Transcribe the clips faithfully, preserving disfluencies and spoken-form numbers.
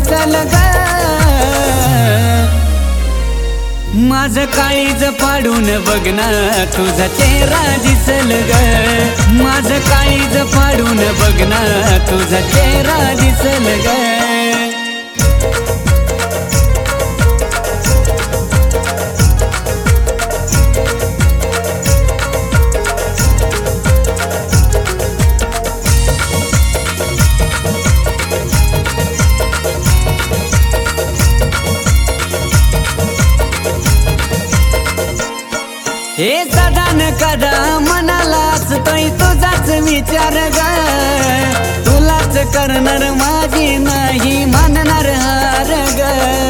hustle ग माझं काळीज पाडून बघ ना तुझा चेहरा दिसल ग माझं काळीज पाडून बघ ना तुझा चेहरा दिसल ग हे सदा न कदा मनाला असतोय तुझाच विचार ग तुलाच करणार माझी नाही मानणार हार ग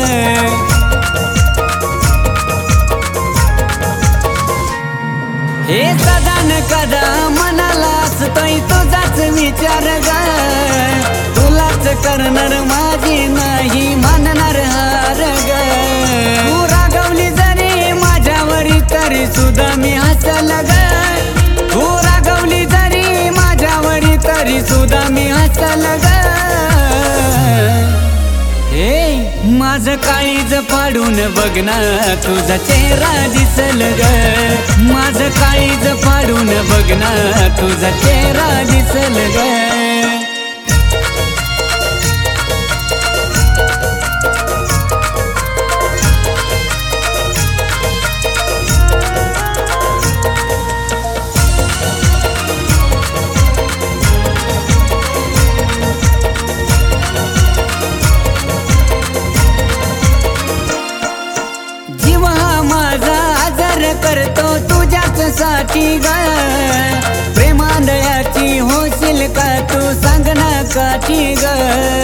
हे सदा न कदा मनाला असतोय तुझाच विचार ग तुलाच करणार माझी नाही मानणार हार ग तू रागवली जरी माझ्यावरी तरी सुद्धा मी हसल ग तू रागवली जरी माझ्यावरी तरी सुद्धा मी हसल ग हे माझं काळीज पाडून बघ ना तुझा चेहरा दिसल ग माझं काळीज पाडून बघ ना तुझा चेहरा दिसल ग करतो तुझ्याच साठी ग प्रेमांदळाची होशील का तू सांग ना काठी ग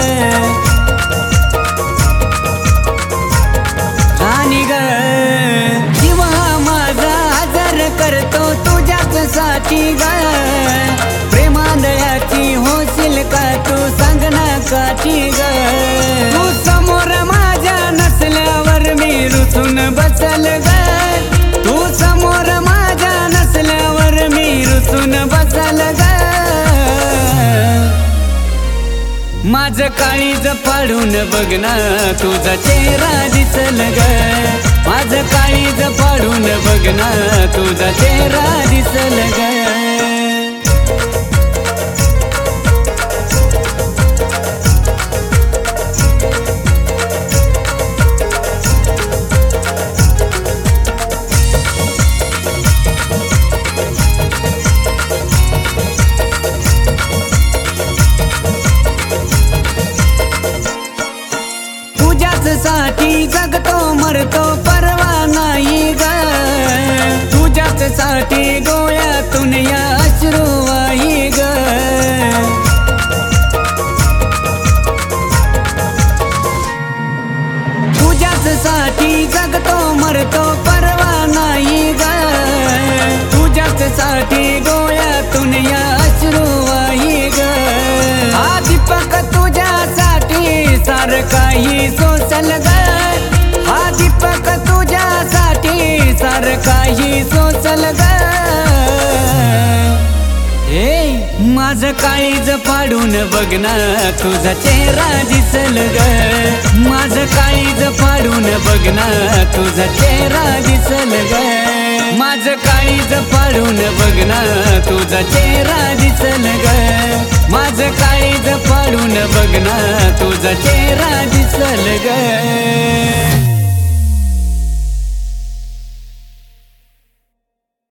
आणि ग जीव माझा आजार करतो तुझ्याच साठी ग प्रेमांदळाची होशील का तू सांग ना काठी ग तू समोर माझ्या नसल्यावर मी रुसून बसल ग तू समोर माझ्या नसल्यावर मी रुसून बसल ग माझं काळीज पाडून बघ ना तुझा चेहरा दिसल ग माझं काळीज पाडून बघ ना तुझा चेहरा दिसल ग साठी जगतो मरतो परवा नाही ग तुझ्याच साठी डोळ्यातून या अश्रू वाही ग तुझ्याच साठी जगतो मरतो परवा नाही ग तुझ्याच साठी डोळ्यातून या अश्रू वाही ग हा दीपक तुझ्यासाठी सार काही सोसल ग हा दीपक तुझ्यासाठी सार काही सोसल ग हे माझं काळीज पाडून बघ ना तुझा चेहरा दिसल ग माझं काळीज पाडून बघ ना तुझा चेहरा दिसल ग माझं काळीज पाडून बघ ना तुझा चेहरा दिसल ग माझं काळीज पाडून बघ ना तुझा चेहरा दिसल ग